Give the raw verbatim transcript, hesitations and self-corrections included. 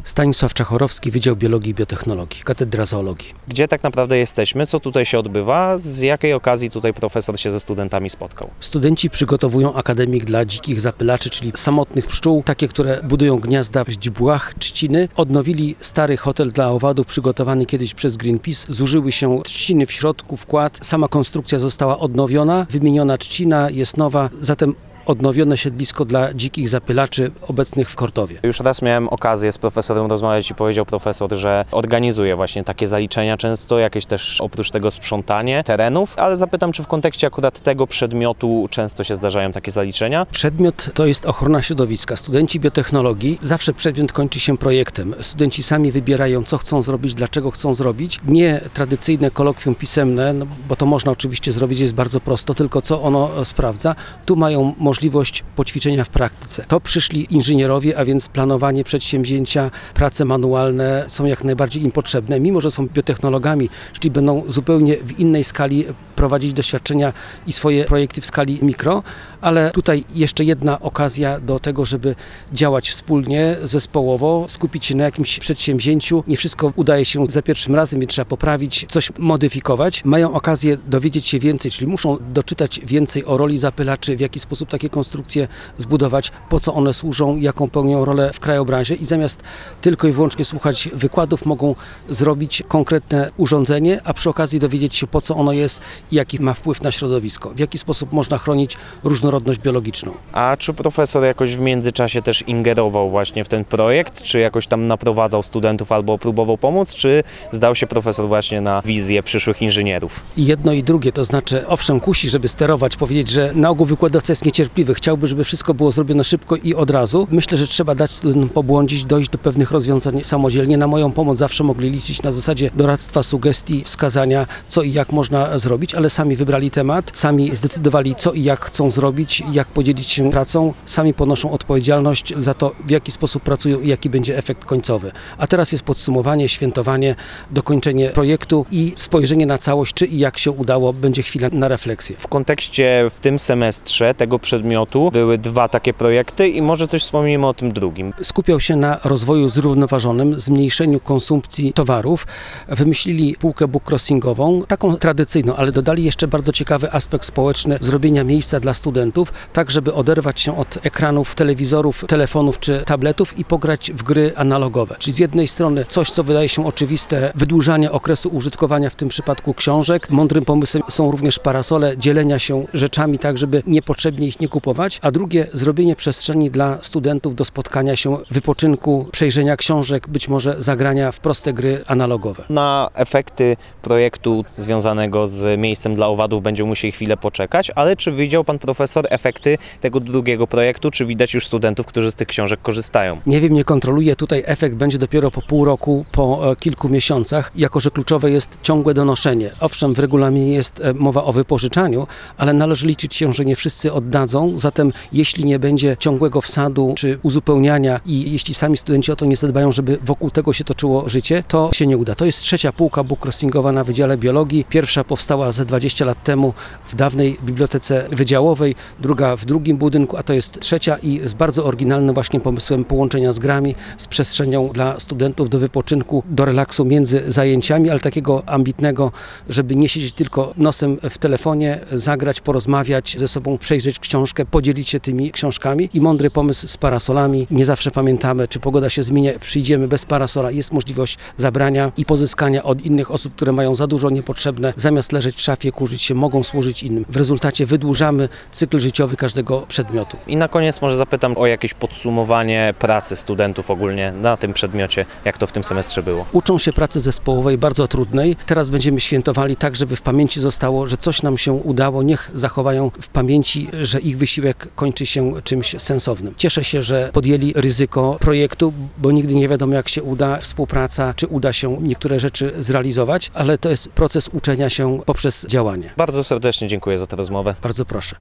Stanisław Czachorowski, Wydział Biologii i Biotechnologii, Katedra Zoologii. Gdzie tak naprawdę jesteśmy? Co tutaj się odbywa? Z jakiej okazji tutaj profesor się ze studentami spotkał? Studenci przygotowują akademik dla dzikich zapylaczy, czyli samotnych pszczół, takie, które budują gniazda w źdźbłach trzciny. Odnowili stary hotel dla owadów przygotowany kiedyś przez Greenpeace. Zużyły się trzciny w środku, wkład. Sama konstrukcja została odnowiona, wymieniona trzcina jest nowa, zatem odnowione siedlisko dla dzikich zapylaczy obecnych w Kortowie. Już raz miałem okazję z profesorem rozmawiać i powiedział profesor, że organizuje właśnie takie zaliczenia często, jakieś też oprócz tego sprzątanie terenów, ale zapytam, czy w kontekście akurat tego przedmiotu często się zdarzają takie zaliczenia? Przedmiot to jest ochrona środowiska. Studenci biotechnologii, zawsze przedmiot kończy się projektem. Studenci sami wybierają, co chcą zrobić, dlaczego chcą zrobić. Nie tradycyjne kolokwium pisemne, no, bo to można oczywiście zrobić, jest bardzo prosto, tylko co ono sprawdza. Tu mają możliwość poćwiczenia w praktyce. To przyszli inżynierowie, a więc planowanie przedsięwzięcia, prace manualne są jak najbardziej im potrzebne, mimo że są biotechnologami, czyli będą zupełnie w innej skali prowadzić doświadczenia i swoje projekty w skali mikro, ale tutaj jeszcze jedna okazja do tego, żeby działać wspólnie, zespołowo, skupić się na jakimś przedsięwzięciu. Nie wszystko udaje się za pierwszym razem, więc trzeba poprawić, coś modyfikować. Mają okazję dowiedzieć się więcej, czyli muszą doczytać więcej o roli zapylaczy, w jaki sposób takie konstrukcje zbudować, po co one służą, jaką pełnią rolę w krajobrazie i zamiast tylko i wyłącznie słuchać wykładów, mogą zrobić konkretne urządzenie, a przy okazji dowiedzieć się, po co ono jest i jaki ma wpływ na środowisko, w jaki sposób można chronić różnorodność biologiczną. A czy profesor jakoś w międzyczasie też ingerował właśnie w ten projekt, czy jakoś tam naprowadzał studentów albo próbował pomóc, czy zdał się profesor właśnie na wizję przyszłych inżynierów? I jedno i drugie, to znaczy owszem kusi, żeby sterować, powiedzieć, że na ogół wykładowca jest niecierpliwy, chciałby, żeby wszystko było zrobione szybko i od razu. Myślę, że trzeba dać studentom pobłądzić, dojść do pewnych rozwiązań samodzielnie. Na moją pomoc zawsze mogli liczyć na zasadzie doradztwa, sugestii, wskazania, co i jak można zrobić, ale sami wybrali temat, sami zdecydowali, co i jak chcą zrobić, jak podzielić się pracą, sami ponoszą odpowiedzialność za to, w jaki sposób pracują i jaki będzie efekt końcowy. A teraz jest podsumowanie, świętowanie, dokończenie projektu i spojrzenie na całość, czy i jak się udało, będzie chwila na refleksję. W kontekście w tym semestrze tego przedmiotu były dwa takie projekty i może coś wspomnimy o tym drugim. Skupiał się na rozwoju zrównoważonym, zmniejszeniu konsumpcji towarów. Wymyślili półkę bookcrossingową, taką tradycyjną, ale dodali jeszcze bardzo ciekawy aspekt społeczny zrobienia miejsca dla studentów, tak żeby oderwać się od ekranów, telewizorów, telefonów czy tabletów i pograć w gry analogowe. Czyli z jednej strony coś, co wydaje się oczywiste, wydłużanie okresu użytkowania, w tym przypadku książek. Mądrym pomysłem są również parasole, dzielenia się rzeczami tak, żeby niepotrzebnie ich nie kupować, a drugie zrobienie przestrzeni dla studentów do spotkania się, wypoczynku, przejrzenia książek, być może zagrania w proste gry analogowe. Na efekty projektu związanego z miejscem dla owadów będziemy musieli chwilę poczekać, ale czy widział pan profesor efekty tego drugiego projektu, czy widać już studentów, którzy z tych książek korzystają? Nie wiem, nie kontroluję, tutaj efekt będzie dopiero po pół roku, po kilku miesiącach, jako że kluczowe jest ciągłe donoszenie. Owszem, w regulaminie jest mowa o wypożyczaniu, ale należy liczyć się, że nie wszyscy oddadzą, zatem jeśli nie będzie ciągłego wsadu czy uzupełniania i jeśli sami studenci o to nie zadbają, żeby wokół tego się toczyło życie, to się nie uda. To jest trzecia półka bookcrossingowa na Wydziale Biologii. Pierwsza powstała ze dwadzieścia lat temu w dawnej bibliotece wydziałowej, druga w drugim budynku, a to jest trzecia i z bardzo oryginalnym właśnie pomysłem połączenia z grami, z przestrzenią dla studentów do wypoczynku, do relaksu między zajęciami, ale takiego ambitnego, żeby nie siedzieć tylko nosem w telefonie, zagrać, porozmawiać ze sobą, przejrzeć książkę, podzielić się tymi książkami i mądry pomysł z parasolami. Nie zawsze pamiętamy, czy pogoda się zmienia, przyjdziemy bez parasola, jest możliwość zabrania i pozyskania od innych osób, które mają za dużo niepotrzebne, zamiast leżeć w szafie, kurzyć się, mogą służyć innym. W rezultacie wydłużamy cykl życiowy każdego przedmiotu. I na koniec może zapytam o jakieś podsumowanie pracy studentów ogólnie na tym przedmiocie, jak to w tym semestrze było. Uczą się pracy zespołowej, bardzo trudnej. Teraz będziemy świętowali tak, żeby w pamięci zostało, że coś nam się udało. Niech zachowają w pamięci, że ich wysiłek kończy się czymś sensownym. Cieszę się, że podjęli ryzyko projektu, bo nigdy nie wiadomo, jak się uda współpraca, czy uda się niektóre rzeczy zrealizować, ale to jest proces uczenia się poprzez działanie. Bardzo serdecznie dziękuję za tę rozmowę. Bardzo proszę.